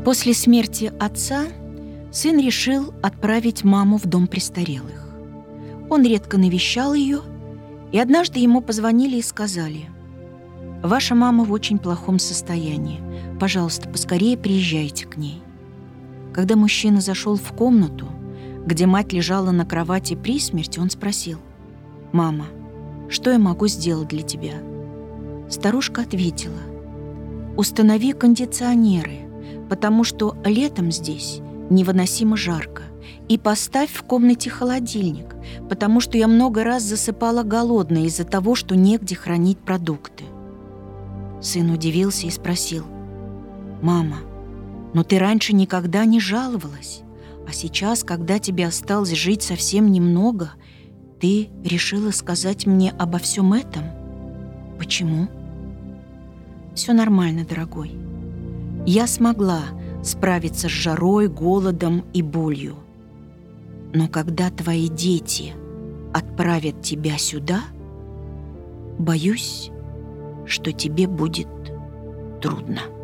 После смерти отца сын решил отправить маму в дом престарелых. Он редко навещал ее, и однажды ему позвонили и сказали: «Ваша мама в очень плохом состоянии. Пожалуйста, поскорее приезжайте к ней». Когда мужчина зашел в комнату, где мать лежала на кровати при смерти, он спросил: «Мама, что я могу сделать для тебя?» Старушка ответила: «Установи кондиционеры, потому что летом здесь невыносимо жарко, и поставь в комнате холодильник, потому что я много раз засыпала голодной из-за того, что негде хранить продукты». Сын удивился и спросил: «Мама, но ты раньше никогда не жаловалась, а сейчас, когда тебе осталось жить совсем немного, ты решила сказать мне обо всем этом? Почему?» «Все нормально, дорогой. Я смогла справиться с жарой, голодом и болью. Но когда твои дети отправят тебя сюда, боюсь, что тебе будет трудно».